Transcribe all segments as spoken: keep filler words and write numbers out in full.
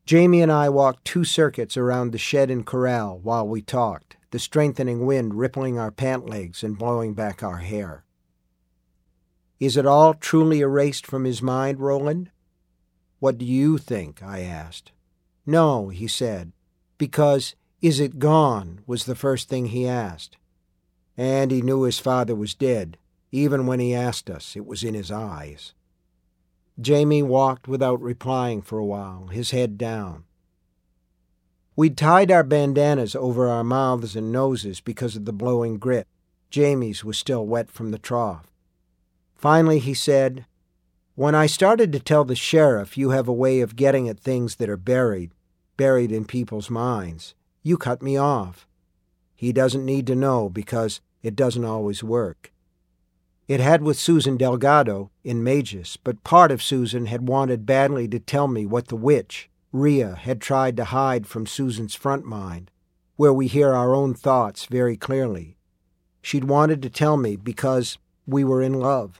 Jamie and I walked two circuits around the shed and corral while we talked, the strengthening wind rippling our pant legs and blowing back our hair. Is it all truly erased from his mind, Roland? What do you think? I asked. No, he said, because is it gone was the first thing he asked. And he knew his father was dead. Even when he asked us, it was in his eyes. Jamie walked without replying for a while, his head down. We'd tied our bandanas over our mouths and noses because of the blowing grit. Jamie's was still wet from the trough. Finally he said, "When I started to tell the sheriff you have a way of getting at things that are buried, buried in people's minds, you cut me off. He doesn't need to know because it doesn't always work." It had with Susan Delgado in Magus, but part of Susan had wanted badly to tell me what the witch, Rhea, had tried to hide from Susan's front mind, where we hear our own thoughts very clearly. She'd wanted to tell me because we were in love.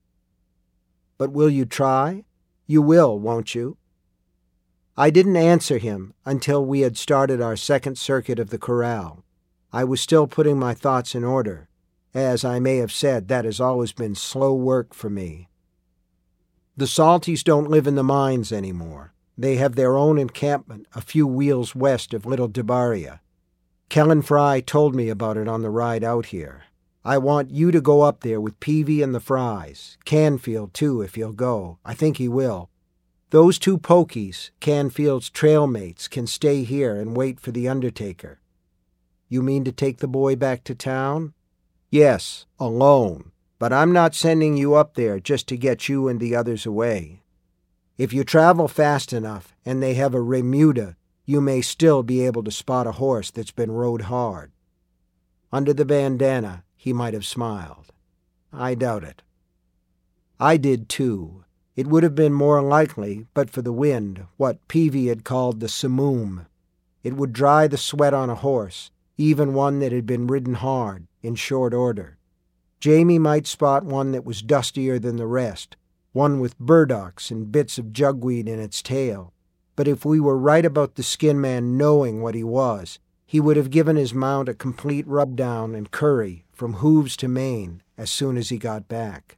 But will you try? You will, won't you? I didn't answer him until we had started our second circuit of the corral. I was still putting my thoughts in order. As I may have said, that has always been slow work for me. The Salties don't live in the mines anymore. They have their own encampment a few wheels west of Little Debaria. Kellen Fry told me about it on the ride out here. I want you to go up there with Peavy and the Frys. Canfield, too, if he'll go. I think he will. Those two pokies, Canfield's trail mates, can stay here and wait for the undertaker. You mean to take the boy back to town? Yes, alone, but I'm not sending you up there just to get you and the others away. If you travel fast enough and they have a remuda, you may still be able to spot a horse that's been rode hard. Under the bandana, he might have smiled. I doubt it. I did too. It would have been more likely, but for the wind, what Peavy had called the simoom. It would dry the sweat on a horse, even one that had been ridden hard, in short order. Jamie might spot one that was dustier than the rest, one with burdocks and bits of jugweed in its tail. But if we were right about the skin man knowing what he was, he would have given his mount a complete rub-down and curry from hooves to mane as soon as he got back.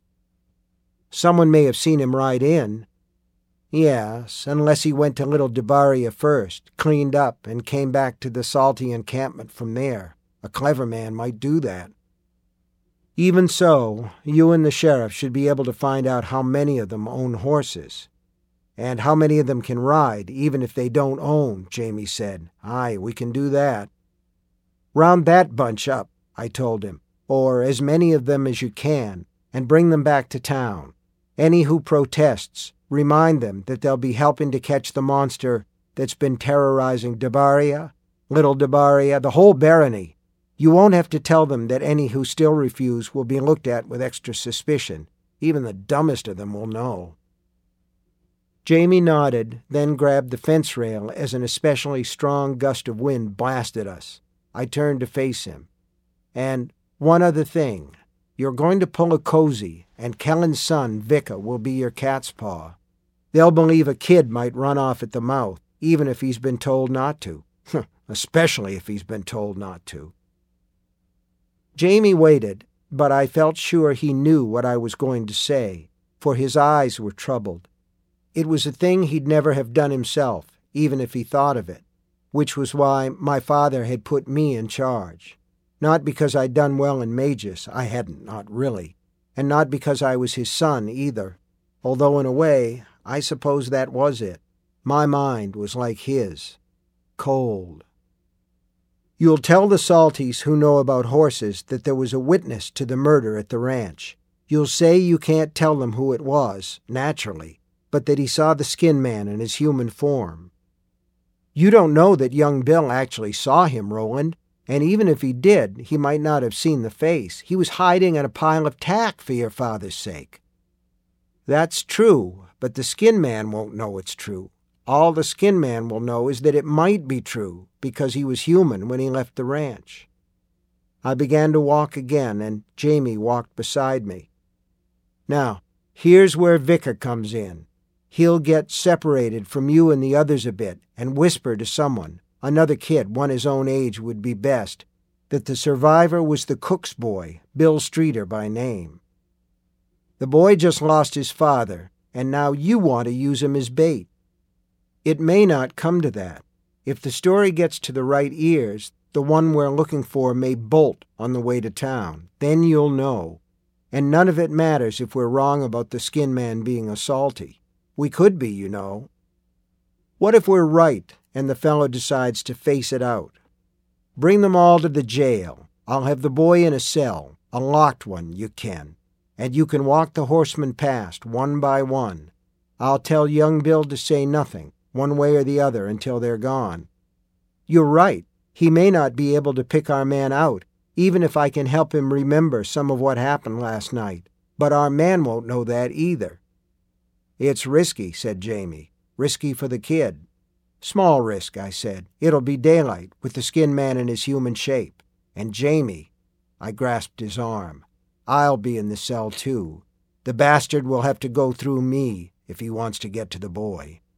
Someone may have seen him ride in. Yes, unless he went to Little Debaria first, cleaned up, and came back to the Salty encampment from there. A clever man might do that. Even so, you and the sheriff should be able to find out how many of them own horses. And how many of them can ride, even if they don't own, Jamie said. Aye, we can do that. Round that bunch up, I told him, or as many of them as you can, and bring them back to town. Any who protests, remind them that they'll be helping to catch the monster that's been terrorizing Debaria, Little Debaria, the whole barony. You won't have to tell them that any who still refuse will be looked at with extra suspicion. Even the dumbest of them will know. Jamie nodded, then grabbed the fence rail as an especially strong gust of wind blasted us. I turned to face him. And one other thing. You're going to pull a cozy, and Kellen's son, Vicka, will be your cat's paw. They'll believe a kid might run off at the mouth, even if he's been told not to. Especially if he's been told not to. Jamie waited, but I felt sure he knew what I was going to say, for his eyes were troubled. It was a thing he'd never have done himself, even if he thought of it, which was why my father had put me in charge. Not because I'd done well in Magus, I hadn't, not really, and not because I was his son either, although in a way, I suppose that was it. My mind was like his, cold. You'll tell the Salties who know about horses that there was a witness to the murder at the ranch. You'll say you can't tell them who it was, naturally, but that he saw the skin man in his human form. You don't know that young Bill actually saw him, Roland, and even if he did, he might not have seen the face. He was hiding in a pile of tack for your father's sake. That's true, but the skin man won't know it's true. All the skin man will know is that it might be true, because he was human when he left the ranch. I began to walk again, and Jamie walked beside me. Now, here's where Vicka comes in. He'll get separated from you and the others a bit and whisper to someone, another kid, one his own age would be best, that the survivor was the cook's boy, Bill Streeter by name. The boy just lost his father, and now you want to use him as bait. It may not come to that. If the story gets to the right ears, the one we're looking for may bolt on the way to town. Then you'll know. And none of it matters if we're wrong about the skin man being a salty. We could be, you know. What if we're right and the fellow decides to face it out? Bring them all to the jail. I'll have the boy in a cell, a locked one, you can. And you can walk the horsemen past, one by one. I'll tell young Bill to say nothing, one way or the other, until they're gone. You're right. He may not be able to pick our man out, even if I can help him remember some of what happened last night. But our man won't know that either. It's risky, said Jamie. Risky for the kid. Small risk, I said. It'll be daylight, with the skin man in his human shape. And Jamie, I grasped his arm, I'll be in the cell too. The bastard will have to go through me if he wants to get to the boy.